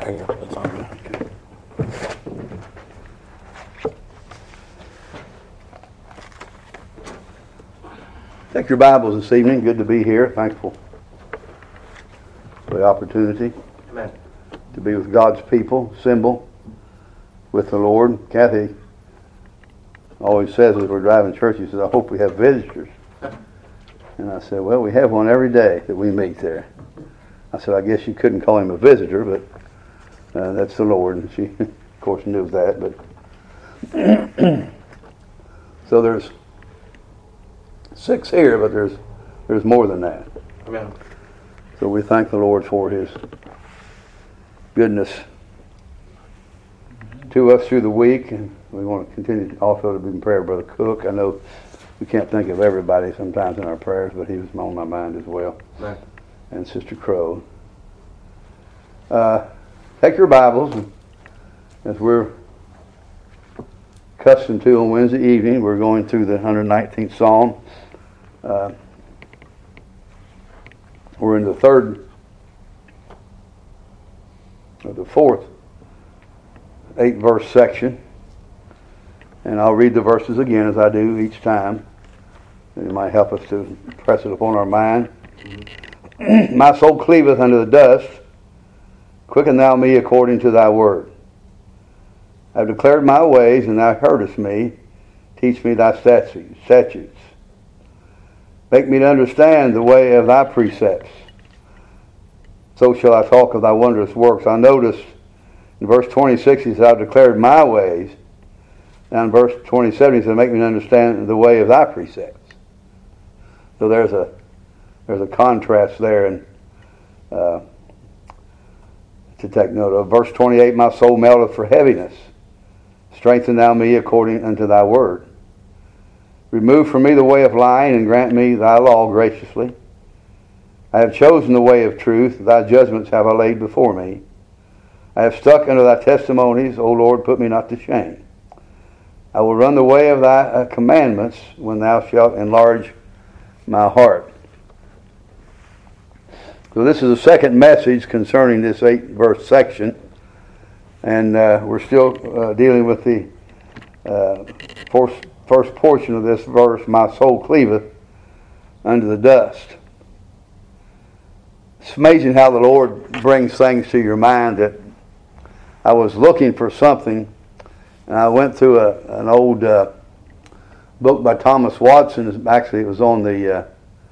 There you go. That's on. Take your Bibles this evening. Good to be here. Thankful for the opportunity Amen. to be with God's people, assemble with the Lord. Kathy always says as we're driving church, she says, I hope we have visitors. And I said, well, we have one every day that we meet there. I said, I guess you couldn't call him a visitor, but that's the Lord. And she, of course, knew that. But so there's 6 here, but there's more than that. Amen. So we thank the Lord for His goodness to us through the week, and we want to continue also to be in prayer, Brother Cook. I know we can't think of everybody sometimes in our prayers, but he was on my mind as well. Amen. And Sister Crow. Take your Bibles, and as we're accustomed to on Wednesday evening, we're going through the 119th Psalm. We're in the third or the fourth 8-verse section, and I'll read the verses again as I do each time. It might help us to press it upon our mind. My soul cleaveth unto the dust. Quicken thou me according to thy word. I have declared my ways, and thou heardest me. Teach me thy statutes. Make me to understand the way of thy precepts. So shall I talk of thy wondrous works. I noticed in verse 26 he said, I have declared my ways. Now in verse 27 he said, make me to understand the way of thy precepts. So there's a contrast there, and to take note of. Verse 28, my soul melteth for heaviness. Strengthen thou me according unto thy word. Remove from me the way of lying, and grant me thy law graciously. I have chosen the way of truth. Thy judgments have I laid before me. I have stuck unto thy testimonies. O Lord, put me not to shame. I will run the way of thy commandments when thou shalt enlarge my heart. So this is the second message concerning this 8-verse section. And we're still dealing with the first portion of this verse, my soul cleaveth unto the dust. It's amazing how the Lord brings things to your mind. That I was looking for something, and I went through an old book by Thomas Watson. Actually, it was on the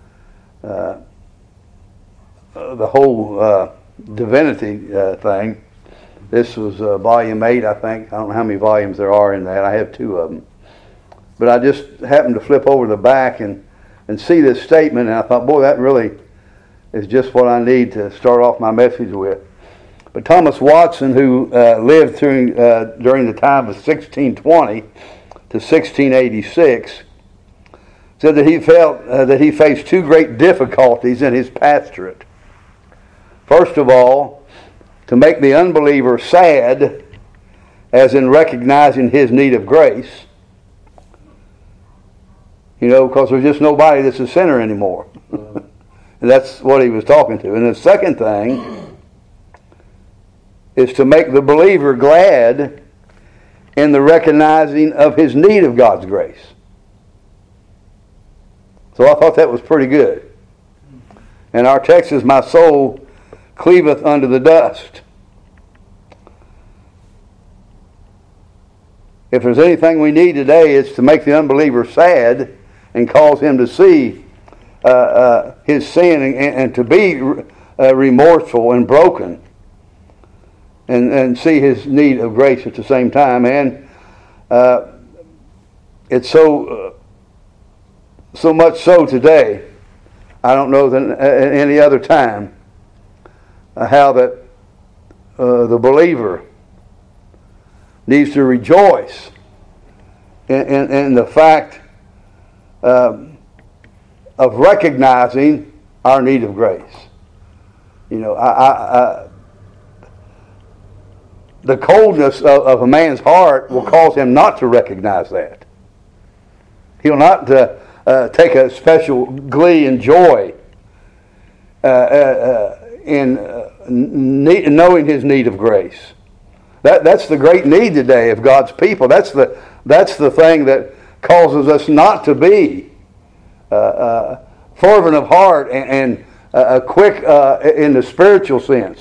whole divinity thing. This was volume 8, I think. I don't know how many volumes there are in that. I have 2 of them. But I just happened to flip over the back and see this statement, and I thought, boy, that really is just what I need to start off my message with. But Thomas Watson, who lived during the time of 1620 to 1686, said that he felt that he faced 2 great difficulties in his pastorate. First of all, to make the unbeliever sad, as in recognizing his need of grace. You know, because there's just nobody that's a sinner anymore. And that's what he was talking to. And the second thing is to make the believer glad in the recognizing of his need of God's grace. So I thought that was pretty good. And our text is, my soul cleaveth unto the dust. If there's anything we need today, it's to make the unbeliever sad and cause him to see his sin and to be remorseful and broken, and see his need of grace at the same time. And it's so much so today, I don't know than any other time, how that the believer needs to rejoice in the fact of recognizing our need of grace. You know, the coldness of a man's heart will cause him not to recognize that. He'll not take a special glee and joy in knowing His need of grace. That's the great need today of God's people. That's the thing that causes us not to be fervent of heart and quick in the spiritual sense.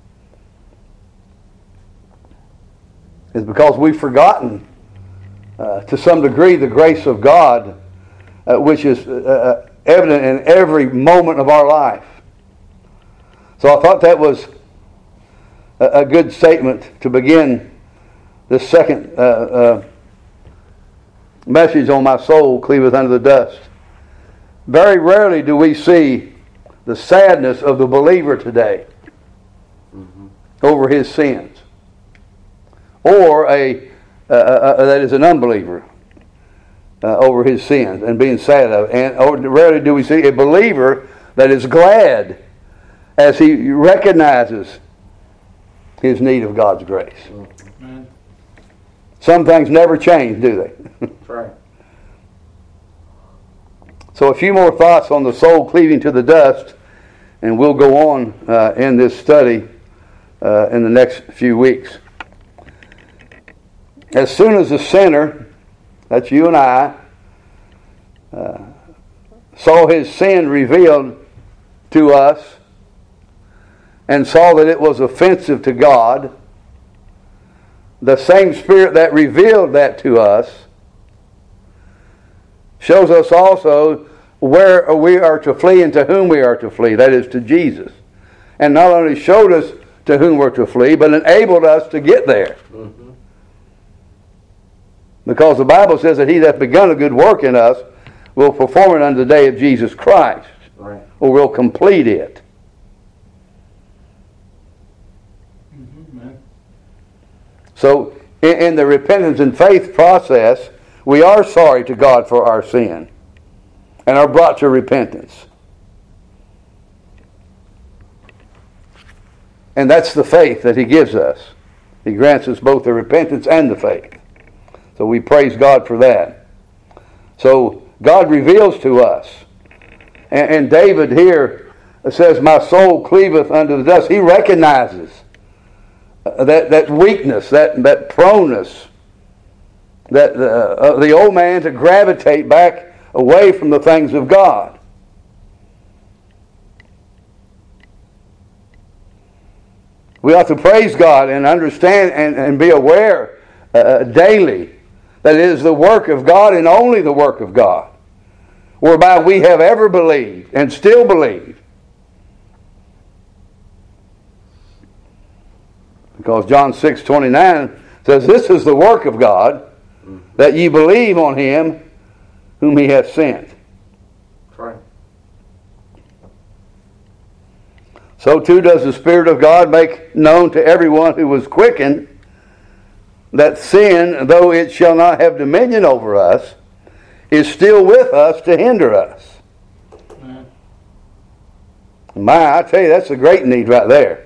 It's because we've forgotten to some degree the grace of God, which is evident in every moment of our life. So I thought that was a good statement to begin this second message on My Soul Cleaveth Unto the Dust. Very rarely do we see the sadness of the believer today over his sins, or that is an unbeliever over his sins and being sad of it. And rarely do we see a believer that is glad as he recognizes his need of God's grace. Amen. Some things never change, do they? That's right. So a few more thoughts on the soul cleaving to the dust, and we'll go on in this study in the next few weeks. As soon as the sinner, that's you and I, saw his sin revealed to us and saw that it was offensive to God, the same Spirit that revealed that to us shows us also where we are to flee and to whom we are to flee, that is to Jesus. And not only showed us to whom we're to flee, but enabled us to get there. Mm-hmm. Because the Bible says that He that begun a good work in us will perform it unto the day of Jesus Christ, right, or will complete it. Mm-hmm. So in the repentance and faith process, we are sorry to God for our sin and are brought to repentance. And that's the faith that He gives us. He grants us both the repentance and the faith. So we praise God for that. So God reveals to us. And David here says, My soul cleaveth unto the dust. He recognizes that weakness, that proneness, that the old man to gravitate back away from the things of God. We ought to praise God and understand and be aware daily that it is the work of God and only the work of God whereby we have ever believed and still believe. Because John 6:29 says, This is the work of God, that ye believe on Him whom He hath sent. That's right. So too does the Spirit of God make known to everyone who was quickened that sin, though it shall not have dominion over us, is still with us to hinder us. Mm. I tell you, that's a great need right there.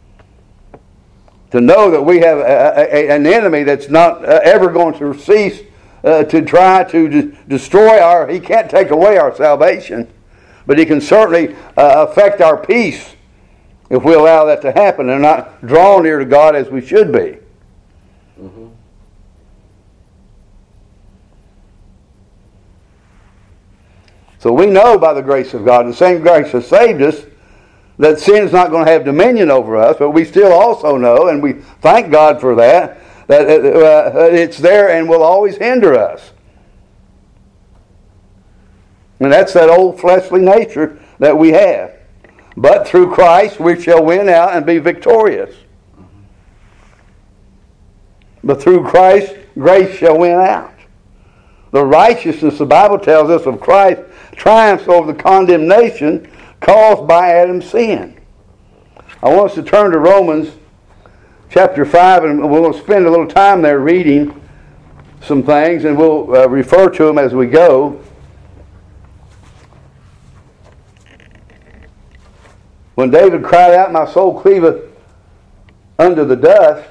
To know that we have an enemy that's not ever going to cease to try to destroy he can't take away our salvation, but he can certainly affect our peace if we allow that to happen and not draw near to God as we should be. Mm-hmm. So we know by the grace of God, the same grace that saved us, that sin is not going to have dominion over us, but we still also know, and we thank God for that it's there and will always hinder us. And that's that old fleshly nature that we have. But through Christ we shall win out and be victorious. But through Christ, grace shall win out. The righteousness, the Bible tells us, of Christ triumphs over the condemnation caused by Adam's sin. I want us to turn to Romans chapter 5, and we'll spend a little time there reading some things, and we'll refer to them as we go. When David cried out, My soul cleaveth unto the dust,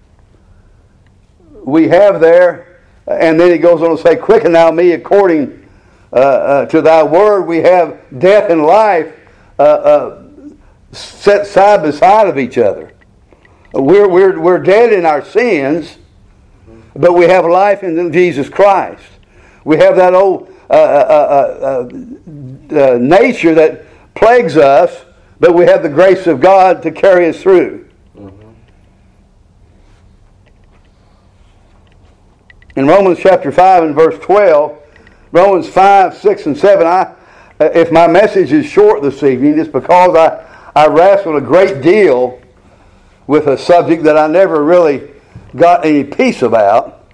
we have there, and then he goes on to say, Quicken thou me according to thy word. We have death and life set side by side of each other. We're dead in our sins, but we have life in Jesus Christ. We have that old nature that plagues us, but we have the grace of God to carry us through. In Romans chapter 5 and verse 12, Romans 5, 6, and 7, if my message is short this evening, it's because I wrestled a great deal with a subject that I never really got any peace about.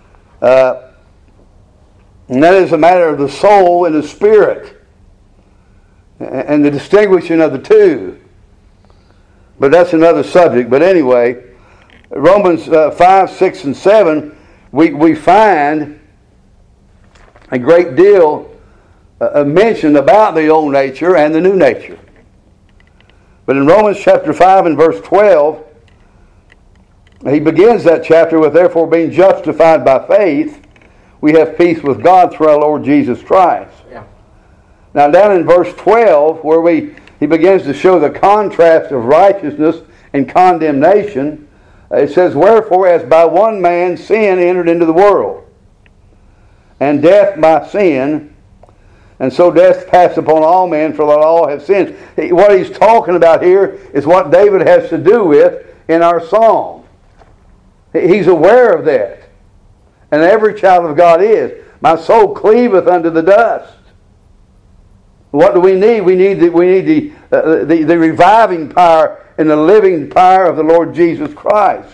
And that is a matter of the soul and the spirit, and the distinguishing of the two. But that's another subject. But anyway, Romans 5, 6, and 7, we find a great deal mentioned about the old nature and the new nature. But in Romans chapter 5 and verse 12, he begins that chapter with, therefore being justified by faith, we have peace with God through our Lord Jesus Christ. Yeah. Now down in verse 12, where he begins to show the contrast of righteousness and condemnation, it says, wherefore as by one man sin entered into the world, and death by sin, and so death passed upon all men, for that all have sinned. What he's talking about here is what David has to do with in our psalm. He's aware of that. And every child of God is. My soul cleaveth unto the dust. What do we need? We need the reviving power and the living power of the Lord Jesus Christ.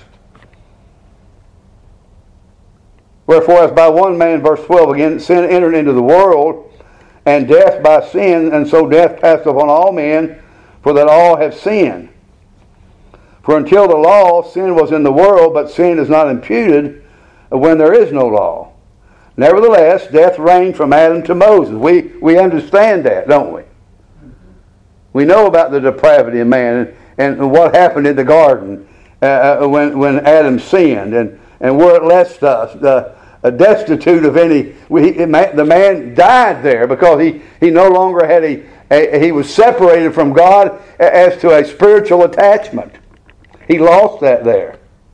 Wherefore, as by one man, verse 12 again, sin entered into the world, and death by sin, and so death passed upon all men, for that all have sinned. For until the law, sin was in the world, but sin is not imputed when there is no law. Nevertheless, death reigned from Adam to Moses. We understand that, don't we? We know about the depravity of man and what happened in the garden when Adam sinned, and where it left us, destitute of any. The man died there because he no longer had he was separated from God as to a spiritual attachment. He lost that there.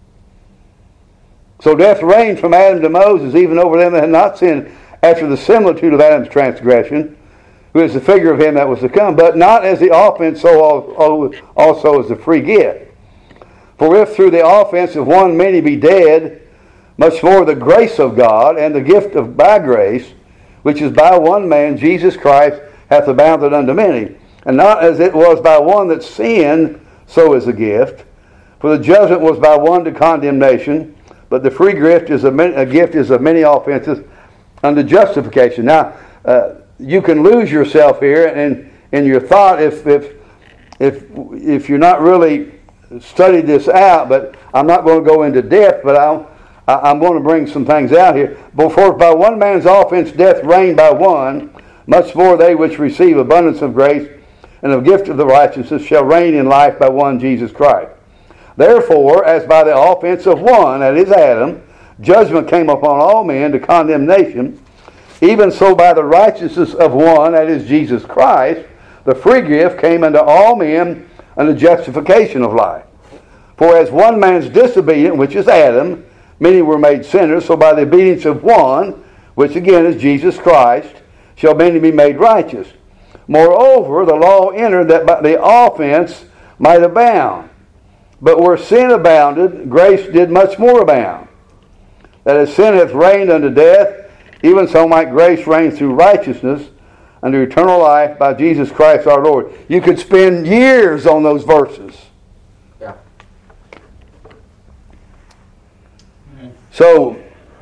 So death reigned from Adam to Moses, even over them that had not sinned, after the similitude of Adam's transgression, who is the figure of him that was to come, but not as the offense, so also as the free gift. For if through the offense of one many be dead, much more the grace of God and the gift of by grace, which is by one man, Jesus Christ, hath abounded unto many. And not as it was by one that sinned, so is the gift. For the judgment was by one to condemnation, but the free gift is a gift of many offenses unto justification. Now, you can lose yourself here in your thought if you're not really studied this out. But I'm not going to go into depth. But I'm going to bring some things out here. For by one man's offense death reigned by one, much more they which receive abundance of grace and of gift of the righteousness shall reign in life by one Jesus Christ. Therefore, as by the offense of one, that is Adam, judgment came upon all men to condemnation, even so by the righteousness of one, that is Jesus Christ, the free gift came unto all men unto justification of life. For as one man's disobedience, which is Adam, many were made sinners, so by the obedience of one, which again is Jesus Christ, shall many be made righteous. Moreover, the law entered that by the offense might abound. But where sin abounded, grace did much more abound. That as sin hath reigned unto death, even so might grace reign through righteousness unto eternal life by Jesus Christ our Lord. You could spend years on those verses. Yeah. So,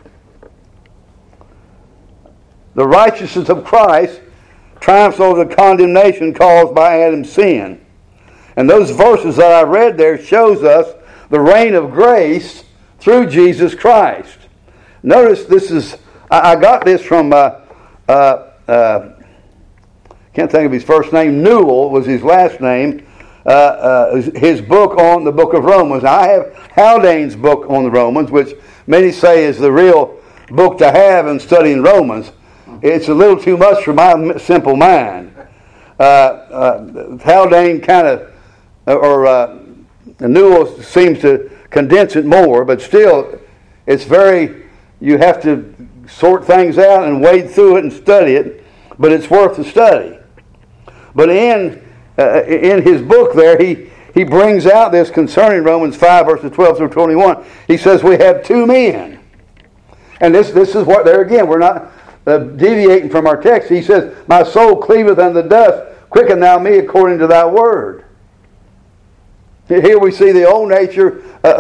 the righteousness of Christ triumphs over the condemnation caused by Adam's sin. And those verses that I read there shows us the reign of grace through Jesus Christ. Notice this is, I got this from, can't think of his first name, Newell was his last name, his book on the book of Romans. I have Haldane's book on the Romans, which many say is the real book to have in studying Romans. It's a little too much for my simple mind. Haldane kind of the Newell seems to condense it more, but still, it's you have to sort things out and wade through it and study it, but it's worth the study. But in his book there, he brings out this concerning Romans 5, verses 12 through 21. He says we have two men. And this is what, there again, we're not deviating from our text. He says, my soul cleaveth unto the dust, quicken thou me according to thy word. Here we see the old nature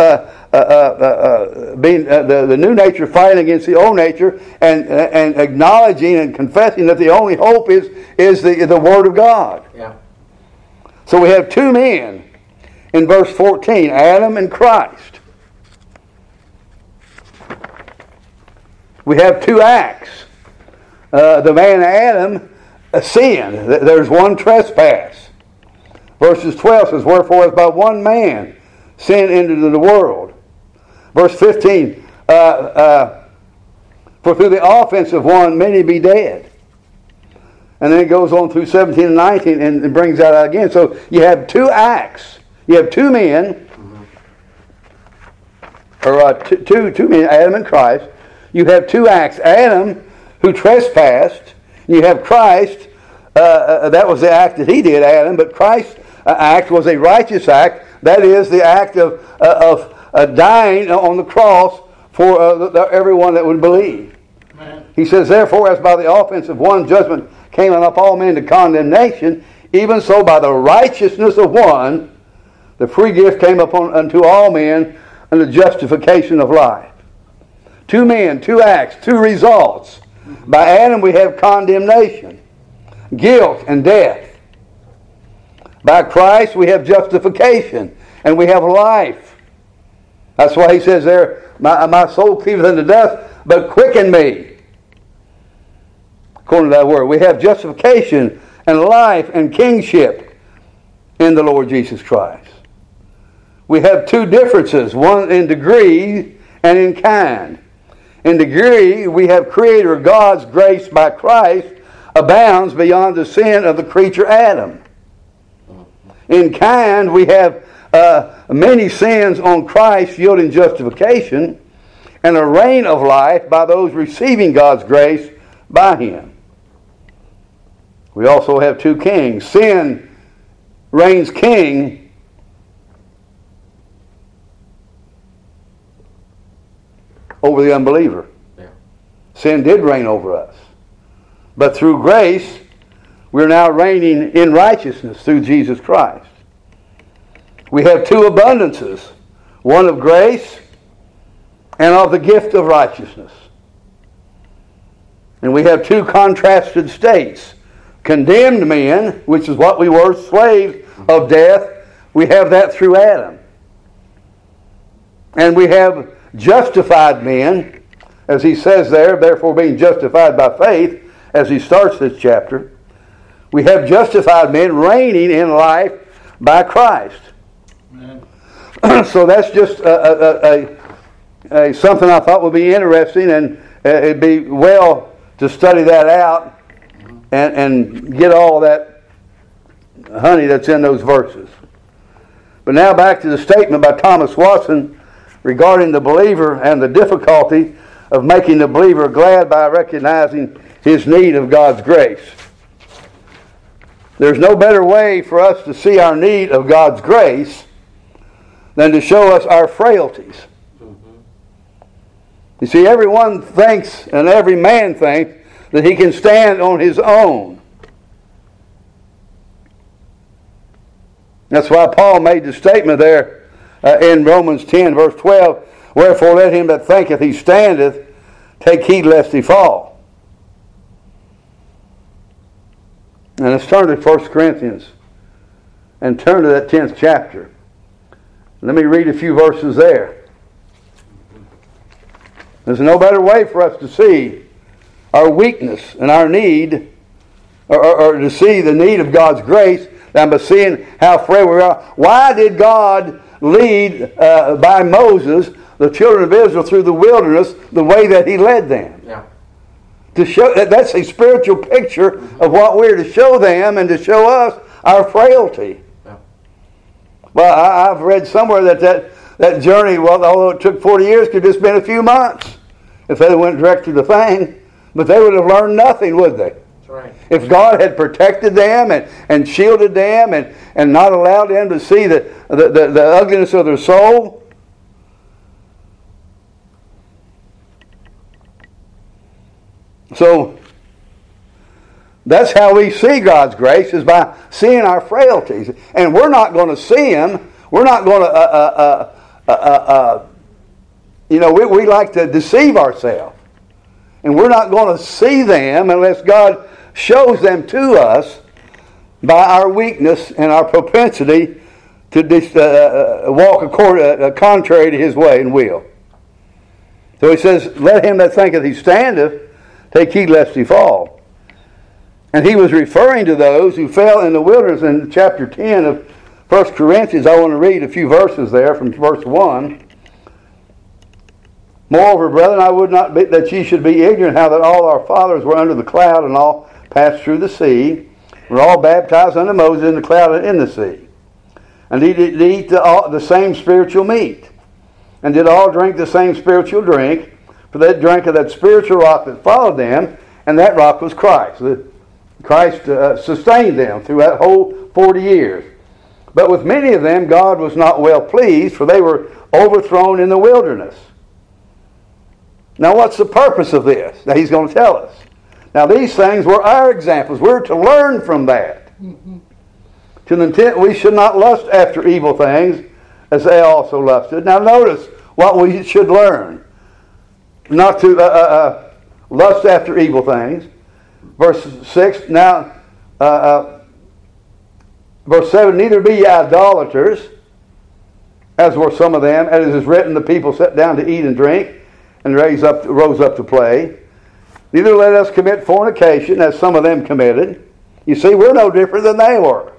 being the new nature fighting against the old nature, and acknowledging and confessing that the only hope is the Word of God. Yeah. So we have two men in verse 14, Adam and Christ. We have two acts. The man Adam sinned. There's one trespass. Verses 12 says, wherefore as by one man sin entered into the world. Verse 15, for through the offense of one many be dead. And then it goes on through 17 and 19 and brings that out again. So you have two acts. You have two men, or two men, Adam and Christ. You have two acts. Adam, who trespassed. You have Christ. That was the act that he did, Adam. But Christ's act was a righteous act. That is the act of dying on the cross for everyone that would believe. Amen. He says, therefore, as by the offense of one judgment came on all men to condemnation, even so by the righteousness of one, the free gift came upon unto all men unto justification of life. Two men, two acts, two results. By Adam we have condemnation, guilt, and death. By Christ we have justification, and we have life. That's why he says there, my soul cleaveth unto death, but quicken me. According to that word, we have justification and life and kingship in the Lord Jesus Christ. We have two differences, one in degree and in kind. In degree, we have Creator God's grace by Christ abounds beyond the sin of the creature Adam. In kind, we have many sins on Christ yielding justification, and a reign of life by those receiving God's grace by Him. We also have two kings. Sin reigns king over the unbeliever. Yeah. Sin did reign over us. But through grace, we're now reigning in righteousness through Jesus Christ. We have two abundances, one of grace and of the gift of righteousness. And we have two contrasted states. Condemned men, which is what we were, slaves of death, we have that through Adam. And we have justified men, as he says there, therefore being justified by faith, as he starts this chapter. We have justified men reigning in life by Christ. So that's just something I thought would be interesting, and it'd be well to study that out and get all that honey that's in those verses. But now back to the statement by Thomas Watson regarding the believer and the difficulty of making the believer glad by recognizing his need of God's grace. There's no better way for us to see our need of God's grace than to show us our frailties. You see, everyone thinks, and every man thinks, that he can stand on his own. That's why Paul made the statement there in Romans 10, verse 12, wherefore let him that thinketh he standeth take heed lest he fall. And let's turn to 1 Corinthians and turn to that 10th chapter. Let me read a few verses there. There's no better way for us to see our weakness and our need, or to see the need of God's grace, than by seeing how frail we are. Why did God lead by Moses the children of Israel through the wilderness the way that He led them? Yeah. To show that's a spiritual picture of what we're to show them and to show us our frailty. Yeah. Well, I've read somewhere that journey, well, although it took 40 years, could have just been a few months if they went direct to the thing. But they would have learned nothing, would they? That's right. If God had protected them and shielded them and not allowed them to see the ugliness of their soul. So that's how we see God's grace, is by seeing our frailties. And we're not going to see Him. We're not going to, we like to deceive ourselves. And we're not going to see them unless God shows them to us by our weakness and our propensity to walk contrary to His way and will. So He says, let him that thinketh he standeth take heed lest he fall. And He was referring to those who fell in the wilderness in chapter 10 of 1 Corinthians. I want to read a few verses there from verse 1. Moreover, brethren, I would not that ye should be ignorant how that all our fathers were under the cloud, and all passed through the sea, were all baptized unto Moses in the cloud and in the sea. And he did eat the same spiritual meat, and did all drink the same spiritual drink, for they drank of that spiritual rock that followed them, and that rock was Christ. Christ sustained them through that whole 40 years. But with many of them God was not well pleased, for they were overthrown in the wilderness. Now what's the purpose of this? Now He's going to tell us. Now these things were our examples. We're to learn from that. Mm-hmm. To the intent we should not lust after evil things, as they also lusted. Now notice what we should learn. Not to lust after evil things. Verse 6, now, verse 7, neither be ye idolaters, as were some of them, as it is written, the people sat down to eat and drink, and rose up to play. Neither let us commit fornication, as some of them committed. You see, we're no different than they were.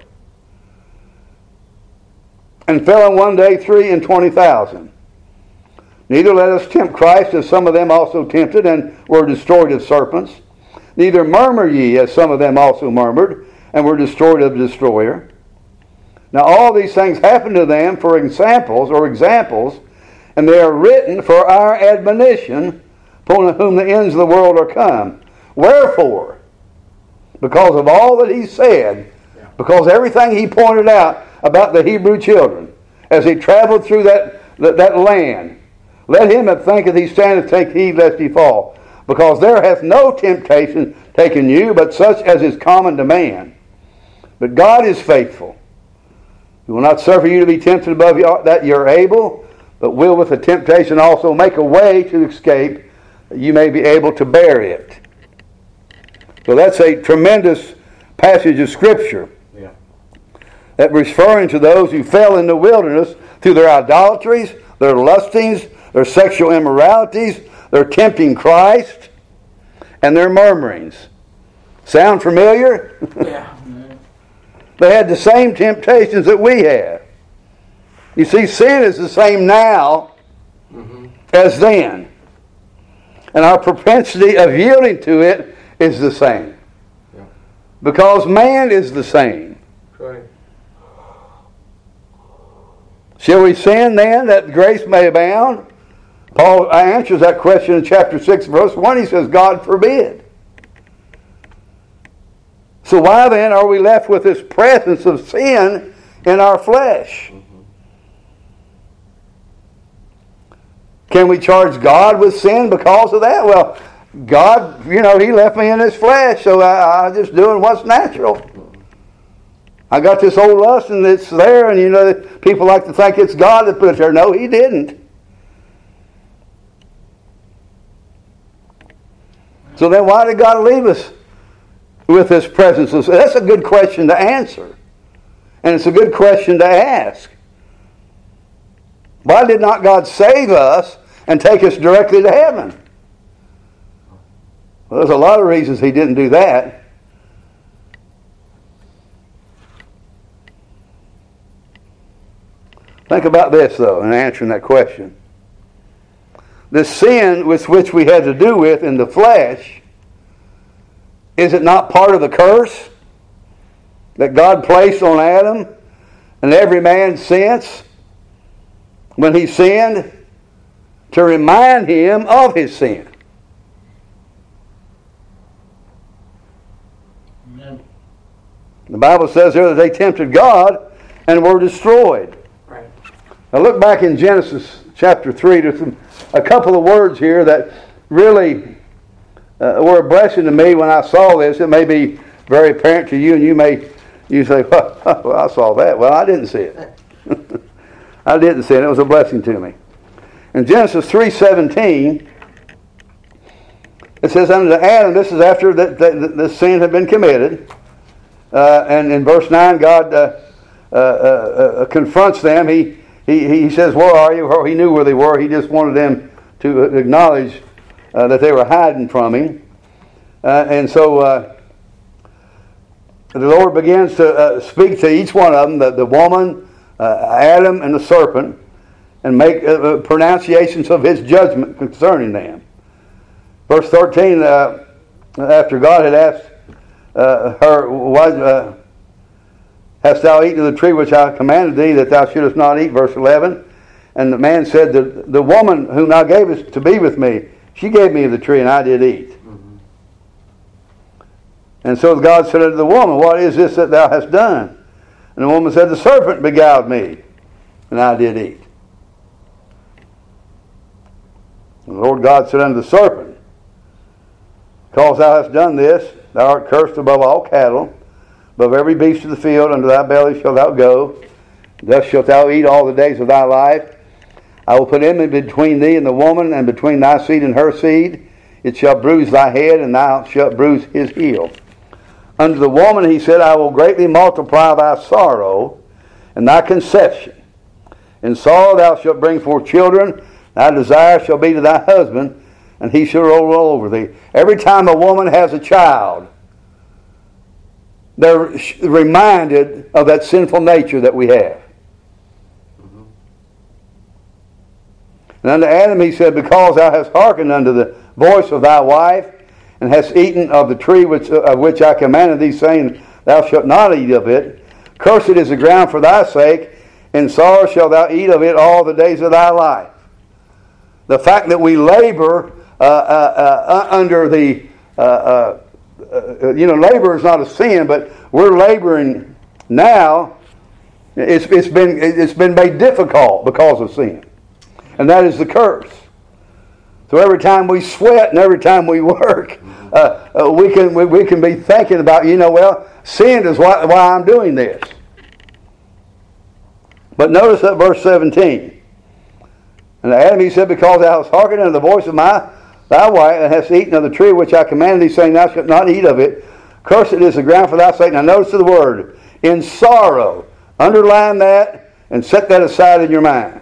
And fell in one day 23,000. Neither let us tempt Christ, as some of them also tempted, and were destroyed of serpents. Neither murmur ye, as some of them also murmured, and were destroyed of the destroyer. Now all these things happened to them for examples, and they are written for our admonition, upon whom the ends of the world are come. Wherefore, because of all that He said, because everything He pointed out about the Hebrew children, as He traveled through that land, let him that thinketh he standeth take heed lest he fall. Because there hath no temptation taken you, but such as is common to man. But God is faithful, who will not suffer you to be tempted above that you're able, but will with the temptation also make a way to escape, that you may be able to bear it. So that's a tremendous passage of Scripture. Yeah. That referring to those who fell in the wilderness through their idolatries, their lustings, their sexual immoralities, their tempting Christ, and their murmurings. Sound familiar? Yeah. They had the same temptations that we have. You see, sin is the same now as then. And our propensity of yielding to it is the same. Yeah. Because man is the same. Right. Shall we sin then that grace may abound? Paul answers that question in chapter 6, verse 1. He says, God forbid. So why then are we left with this presence of sin in our flesh? Can we charge God with sin because of that? Well, God, He left me in this flesh, so I'm just doing what's natural. I got this old lust and it's there, and people like to think it's God that put it there. No, He didn't. So then why did God leave us with this presence? That's a good question to answer. And it's a good question to ask. Why did not God save us and take us directly to heaven? Well, there's a lot of reasons He didn't do that. Think about this, though, in answering that question. The sin with which we had to do with in the flesh, is it not part of the curse that God placed on Adam and every man since, when he sinned, to remind him of his sin. Amen. The Bible says there that they tempted God and were destroyed. Right. Now look back in Genesis chapter 3. There's a couple of words here that really were a blessing to me when I saw this. It may be very apparent to you, and you say, well, I saw that. Well, I didn't see it. I didn't see it. It was a blessing to me. In Genesis 3:17, it says, unto Adam, this is after the sin had been committed. And in verse 9, God confronts them. He says, where are you? Well, he knew where they were. He just wanted them to acknowledge that they were hiding from him. And so the Lord begins to speak to each one of them, the woman, Adam, and the serpent, and make pronunciations of his judgment concerning them. Verse 13, after God had asked her, hast thou eaten of the tree which I commanded thee that thou shouldest not eat? Verse 11, and the man said, the woman whom thou gavest to be with me, she gave me of the tree, and I did eat. Mm-hmm. And so God said unto the woman, what is this that thou hast done? And the woman said, the serpent beguiled me, and I did eat. And the Lord God said unto the serpent, because thou hast done this, thou art cursed above all cattle, above every beast of the field, unto thy belly shalt thou go. Thus shalt thou eat all the days of thy life. I will put enmity between thee and the woman, and between thy seed and her seed. It shall bruise thy head, and thou shalt bruise his heel. Unto the woman he said, I will greatly multiply thy sorrow and thy conception. In sorrow thou shalt bring forth children. Thy desire shall be to thy husband, and he shall rule over thee. Every time a woman has a child, they're reminded of that sinful nature that we have. Mm-hmm. And unto Adam he said, because thou hast hearkened unto the voice of thy wife, and hast eaten of the tree of which I commanded thee, saying, thou shalt not eat of it. Cursed is the ground for thy sake. In sorrow shalt thou eat of it all the days of thy life. The fact that we labor under the, labor is not a sin, but we're laboring now. It's been made difficult because of sin, and that is the curse. So every time we sweat and every time we work, we can be thinking about, sin is why I'm doing this. But notice that verse 17. And to Adam he said, because thou hast hearkened unto the voice of thy wife, and hast eaten of the tree which I commanded thee, saying, thou shalt not eat of it. Cursed is the ground for thy sake. Now notice the word, in sorrow. Underline that and set that aside in your mind.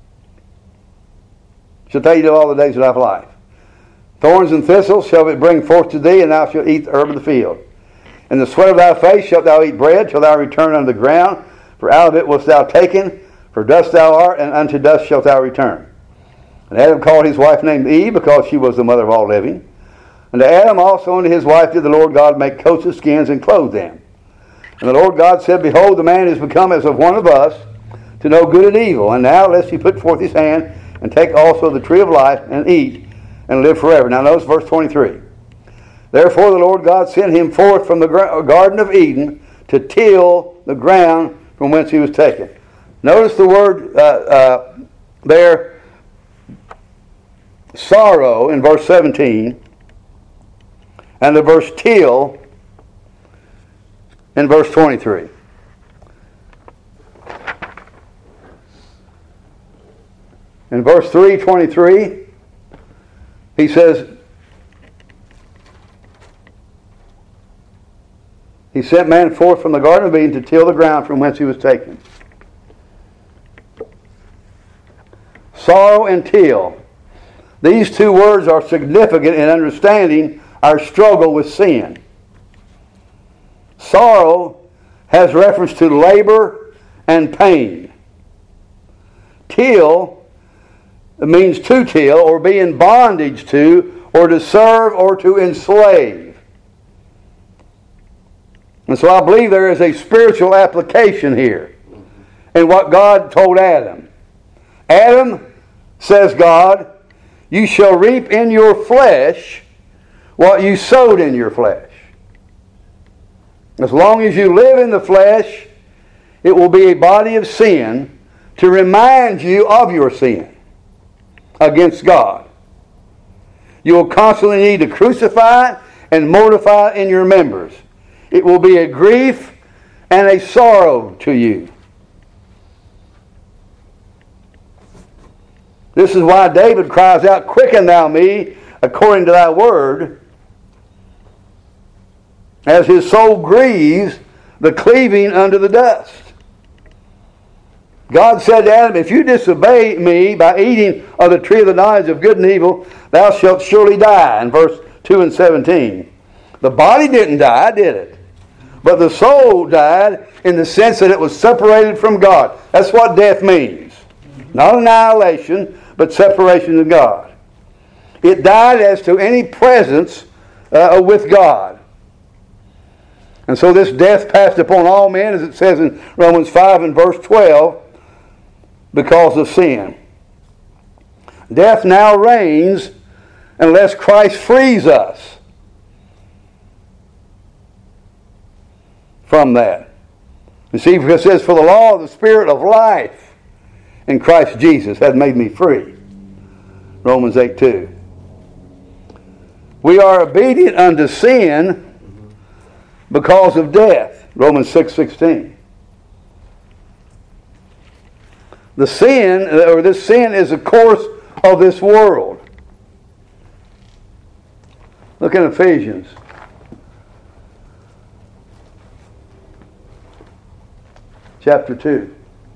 Shalt thou eat of all the days of thy life. Thorns and thistles shall it bring forth to thee, and thou shalt eat the herb of the field. In the sweat of thy face shalt thou eat bread, till thou return unto the ground. For out of it wast thou taken, for dust thou art, and unto dust shalt thou return. And Adam called his wife named Eve, because she was the mother of all living. And to Adam also and to his wife did the Lord God make coats of skins, and clothe them. And the Lord God said, behold, the man is become as of one of us, to know good and evil. And now lest he put forth his hand, and take also the tree of life, and eat, and live forever. Now notice verse 23. Therefore the Lord God sent him forth from the Garden of Eden, to till the ground from whence he was taken. Notice the word there, sorrow, in verse 17, and the verse till in verse 23. In verse 3:23, he says, he sent man forth from the Garden of Eden to till the ground from whence he was taken. Sorrow and till. These two words are significant in understanding our struggle with sin. Sorrow has reference to labor and pain. Till means to till, or be in bondage to, or to serve, or to enslave. And so I believe there is a spiritual application here. in what God told Adam. Adam, says God, you shall reap in your flesh what you sowed in your flesh. As long as you live in the flesh, it will be a body of sin to remind you of your sin against God. You will constantly need to crucify and mortify in your members. It will be a grief and a sorrow to you. This is why David cries out, quicken thou me according to thy word, as his soul grieves the cleaving unto the dust. God said to Adam, if you disobey me by eating of the tree of the knowledge of good and evil, thou shalt surely die, in verse 2 and 17. The body didn't die, did it? But the soul died in the sense that it was separated from God. That's what death means. Not annihilation, but separation from God. It died as to any presence with God. And so this death passed upon all men, as it says in Romans 5 and verse 12, because of sin. Death now reigns unless Christ frees us from that. You see, because it says, for the law of the Spirit of life in Christ Jesus hath made me free. Romans 8:2. We are obedient unto sin because of death. Romans 6:16. This sin is the course of this world. Look in Ephesians. Chapter 2.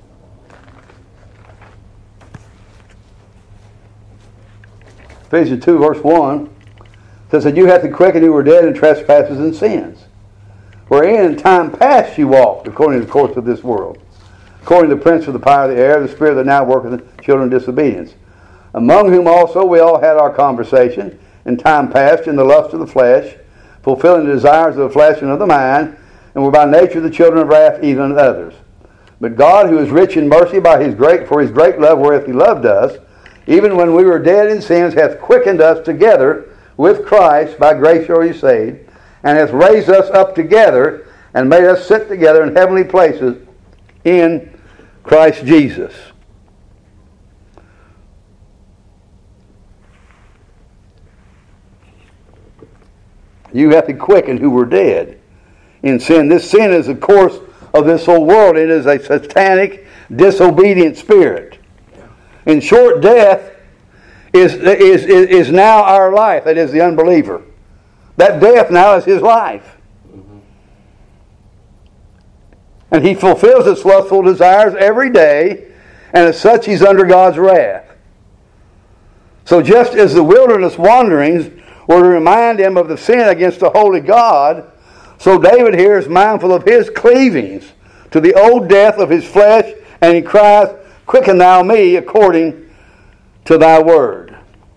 Ephesians 2 verse 1 says that you hath quickened who were dead in trespasses and sins, wherein in time past you walked according to the course of this world, according to the prince of the power of the air, the spirit that now worketh in children of disobedience, among whom also we all had our conversation in time past in the lust of the flesh, fulfilling the desires of the flesh and of the mind, and were by nature the children of wrath, even as others. But God, who is rich in mercy for his great love wherewith he loved us, even when we were dead in sins, hath quickened us together with Christ. By grace are you saved, and hath raised us up together, and made us sit together in heavenly places in Christ Jesus. You hath he quickened who were dead in sin. This sin is the course of this whole world. It is a satanic, disobedient spirit. In short, death is now our life. That is the unbeliever. That death now is his life. And he fulfills his lustful desires every day, and as such he's under God's wrath. So just as the wilderness wanderings were to remind him of the sin against the holy God, so David here is mindful of his cleavings to the old death of his flesh, and he cries, quicken thou me according to thy word.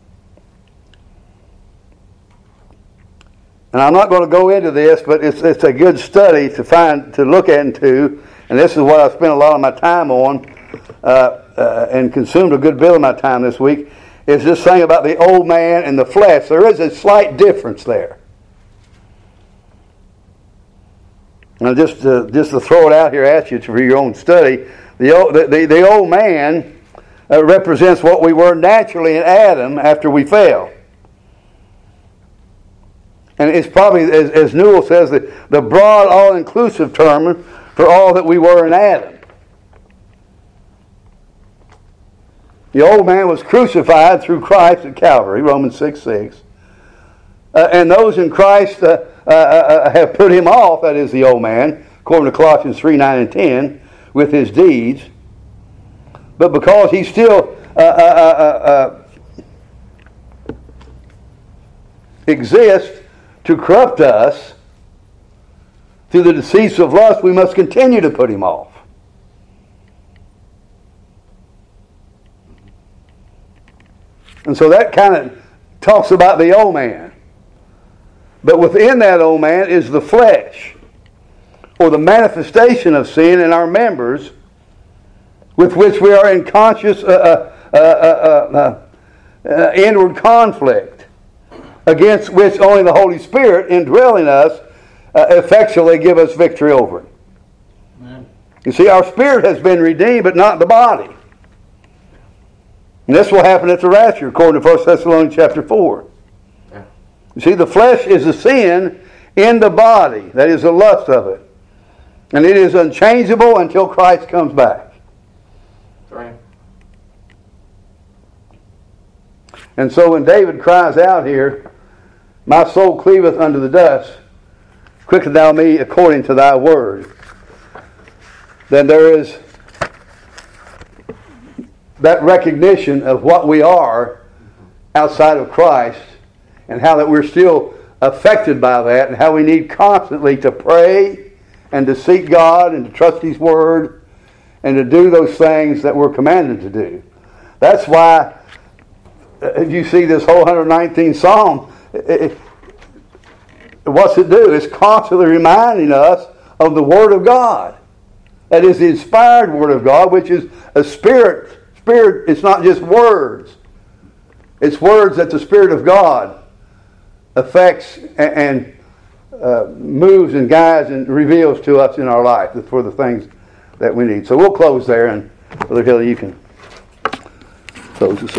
And I'm not going to go into this, but it's a good study to look into, and this is what I spent a lot of my time on, and consumed a good bit of my time this week, is this thing about the old man and the flesh. There is a slight difference there. Now, just to throw it out here at you for your own study, the old man represents what we were naturally in Adam after we fell. And it's probably, as Newell says, the broad, all-inclusive term for all that we were in Adam. The old man was crucified through Christ at Calvary, Romans 6:6. And those in Christ have put him off, that is the old man, according to Colossians 3:9 and 10, with his deeds. But because he still exists to corrupt us through the deceits of lust, we must continue to put him off. And so that kind of talks about the old man. But within that old man is the flesh, or the manifestation of sin in our members, with which we are in conscious inward conflict, against which only the Holy Spirit indwelling us effectually give us victory over it. Amen. You see, our spirit has been redeemed, but not the body. And this will happen at the rapture, according to 1 Thessalonians chapter 4. Yeah. You see, the flesh is a sin in the body. That is the lust of it. And it is unchangeable until Christ comes back. Right. And so when David cries out here, my soul cleaveth unto the dust, quicken thou me according to thy word, then there is that recognition of what we are outside of Christ, and how that we're still affected by that, and how we need constantly to pray and to seek God and to trust His Word and to do those things that we're commanded to do. That's why if you see this whole 119th Psalm, what's it do? It's constantly reminding us of the Word of God. That is the inspired Word of God, which is a spirit. It's not just words. It's words that the Spirit of God affects and moves and guides and reveals to us in our life for the things that we need. So we'll close there, and Brother Hill, you can close this up.